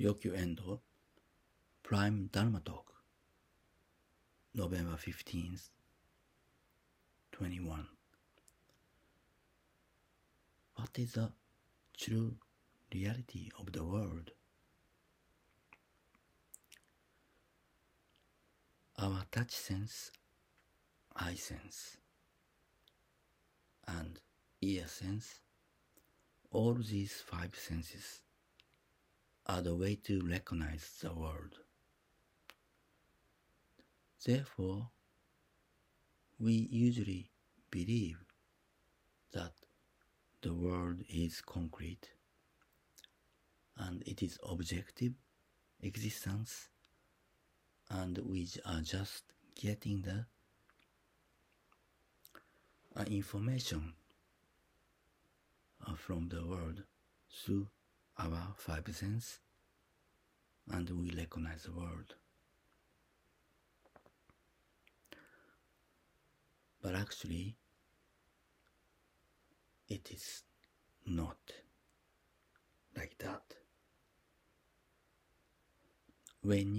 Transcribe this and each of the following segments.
Ryokyu Endo, Prime Dharma Talk, November 15th, 21. What is the true reality of the world? Our touch sense, eye sense, and ear sense, all these five senses are the way to recognize the world. Therefore, we usually believe that the world is concrete and it is objective existence, and we are just getting the information from the world through our five senses, and we recognize the world. But actually, it is not like that. When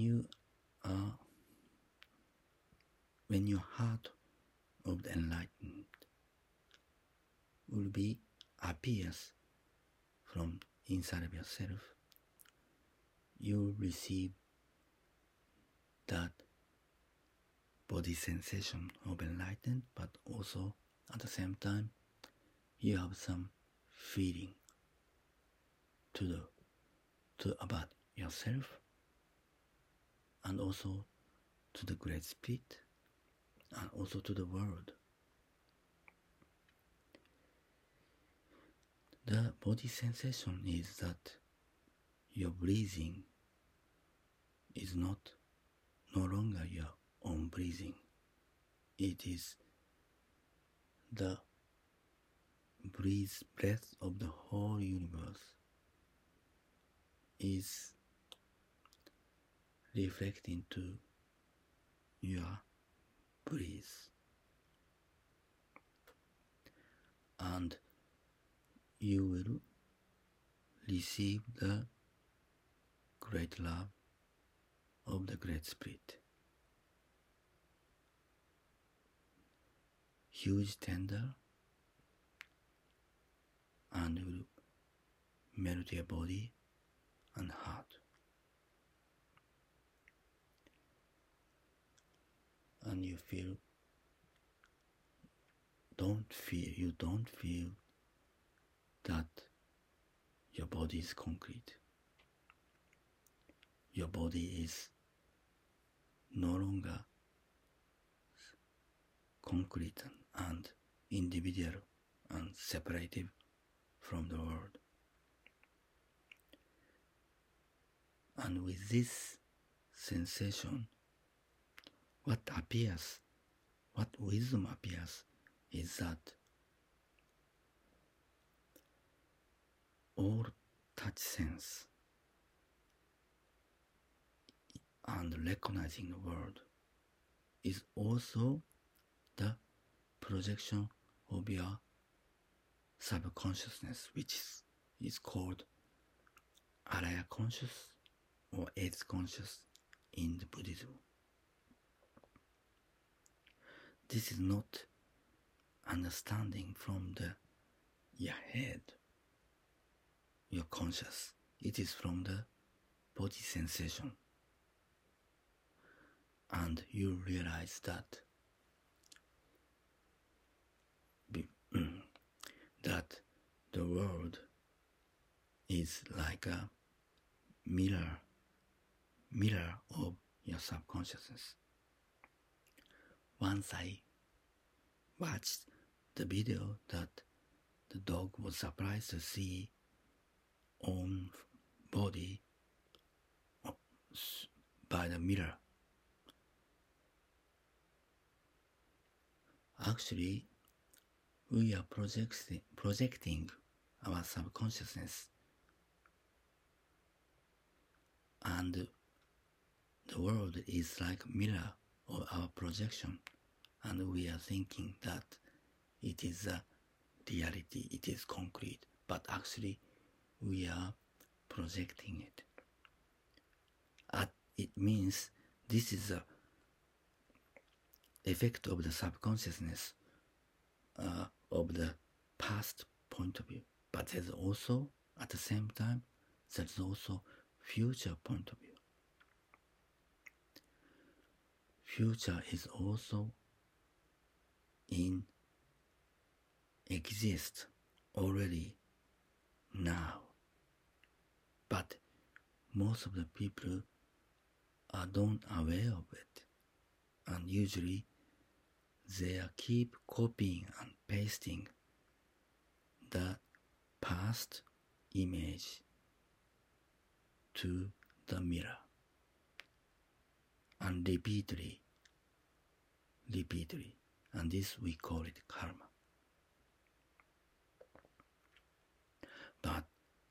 your heart of the enlightened will be appears from inside of yourself, you will receive that body sensation of enlightened, but also at the same time you have some feeling to about yourself, and also to the Great Spirit, and also to the world. The body sensation is that your breathing is no longer your own breathing. It is the breath of the whole universe is reflecting to your breath, and you will receive the great love of the Great Spirit. Huge, tender, and will melt your body and heart. And you don't feel that your body is concrete. Your body is no longer concrete and individual and separated from the world. And with this sensation, what wisdom appears is that all touch sense and recognizing the world is also the projection of your subconsciousness, which is called Alaya conscious or eighth conscious in the Buddhism. This is not understanding from your head, your conscious. It is from the body sensation. And you realize that the world is like a mirror of your subconsciousness. Once I watched the video that the dog was surprised to see own body by the mirror. Actually, we are projecting our subconsciousness, and the world is like a mirror of our projection, and we are thinking that it is a reality, it is concrete, but actually we are projecting it. It means this is the effect of the subconsciousness of the past point of view. But there's also, at the same time, there's also future point of view. Future is also exist already now. But most of the people are not aware of it, and usually they keep copying and pasting the past image to the mirror, and repeatedly, and this we call it karma. But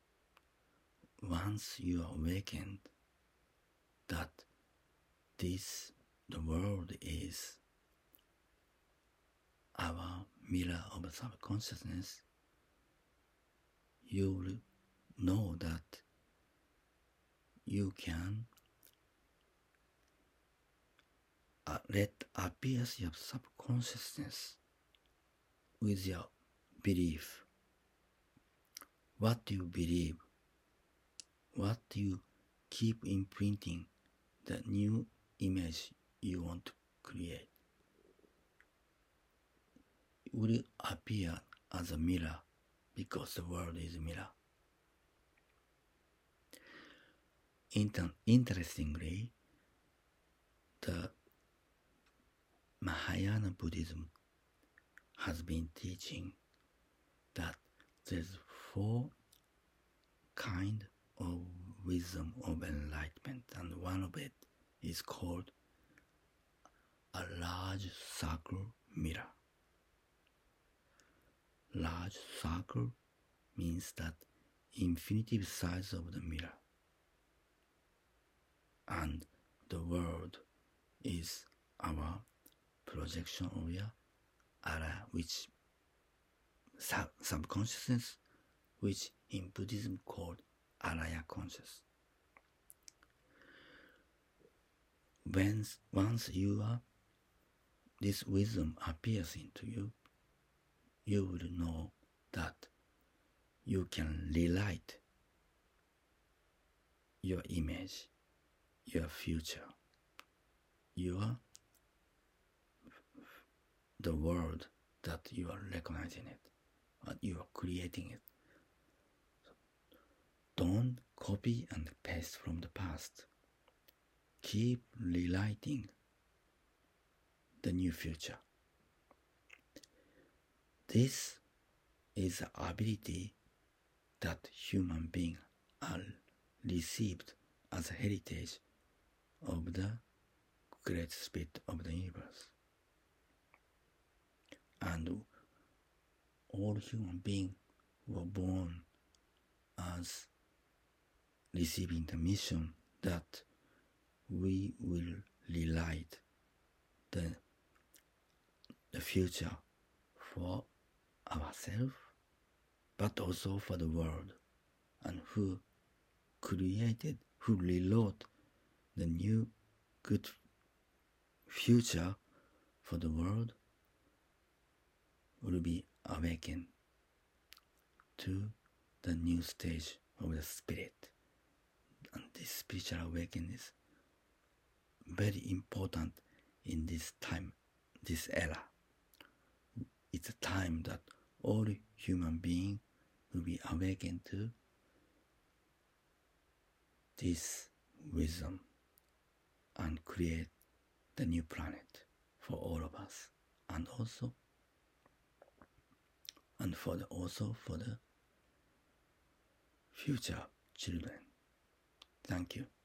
once you are awakened that the world is our mirror of subconsciousness, you will know that you can let appear your subconsciousness with your belief. What you believe, what you keep imprinting, the new image you want to create will appear as a mirror, because the world is a mirror. Interestingly, the Mahayana Buddhism has been teaching that there's 4 kinds of wisdom of enlightenment, and one of it is called a large circle mirror. Large circle means that infinitive size of the mirror, and the world is our projection of your ara, which subconsciousness, which in Buddhism called Araya conscious. Once this wisdom appears into you, you will know that you can rewrite your image, your future, the world that you are recognizing it, and you are creating it. So don't copy and paste from the past. Keep rewriting the new future. This is the ability that human beings are received as a heritage of the great spirit of the universe. And all human beings were born as receiving the mission that we will rewrite the future for ourselves, but also for the world, and who rewrote the new good future for the world will be awakened to the new stage of the spirit. And this spiritual awakening is very important in this time, this era. It's a time that all human beings will be awakened to this wisdom and create the new planet for all of us, and also for the future children. Thank you.